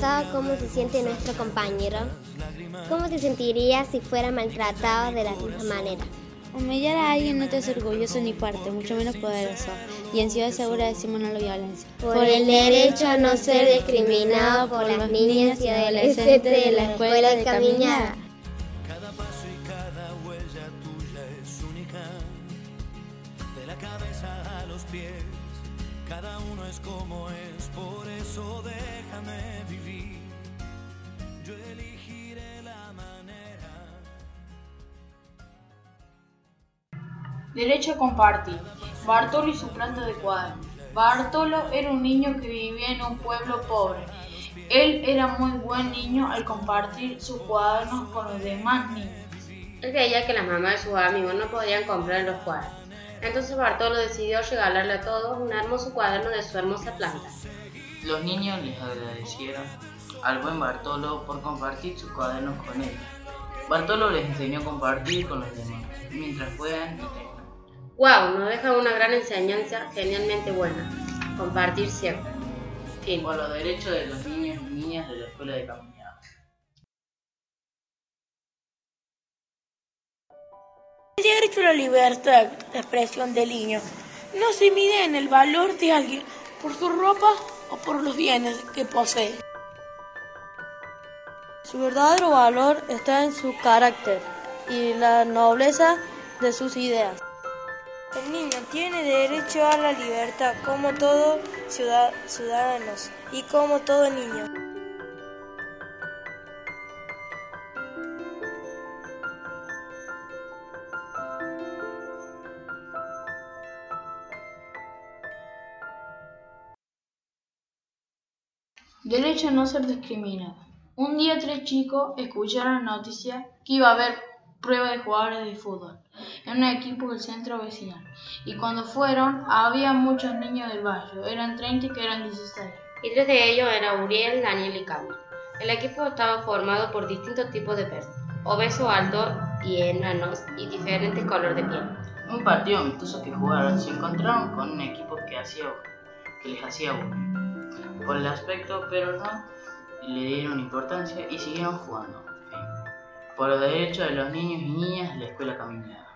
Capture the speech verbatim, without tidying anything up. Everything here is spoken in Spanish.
preguntado cómo se siente nuestro compañero. ¿Cómo te sentirías si fuera maltratado de la misma manera? Humillar a alguien no te hace orgulloso ni fuerte, mucho menos poderoso. Y en Ciudad Segura decimos no a la violencia. Por el derecho a no ser discriminado por las niñas y adolescentes de la escuela de caminada. Cada paso y cada huella tuya es única. De la cabeza a los pies, cada uno es como es, por eso déjame vivir. Yo elegiré la manera. Derecho a compartir. Bartolo y su planta de cuadernos. Bartolo era un niño que vivía en un pueblo pobre. Él era muy buen niño al compartir sus cuadernos con los demás niños. Él creía que las mamás de sus amigos no podían comprar los cuadernos. Entonces Bartolo decidió regalarle a todos un hermoso cuaderno de su hermosa planta. Los niños les agradecieron al buen Bartolo por compartir sus cuadernos con él. Bartolo les enseñó a compartir con los demás, mientras puedan y tengan. ¡Wow! Nos deja una gran enseñanza genialmente buena. Compartir siempre. Fin. Por los derechos de los niños y niñas de la escuela de caminada. El derecho a la libertad de expresión del niño no se mide en el valor de alguien por su ropa o por los bienes que posee. Su verdadero valor está en su carácter y la nobleza de sus ideas. El niño tiene derecho a la libertad como todos ciudadanos y como todo niño. Derecho a no ser discriminado. Un día tres chicos escucharon la noticia que iba a haber prueba de jugadores de fútbol en un equipo del centro vecinal. Y cuando fueron, había muchos niños del barrio, eran treinta y quedaron dieciséis. Y tres de ellos eran Uriel, Daniel y Carlos. El equipo estaba formado por distintos tipos de personas, obesos, altos y enanos y diferentes colores de piel. Un partido amistoso que jugaron se encontraron con un equipo que, hacía, que les hacía bullying por el aspecto, pero no le dieron importancia y siguieron jugando. Fin. Por los derechos de los niños y niñas de la escuela caminada.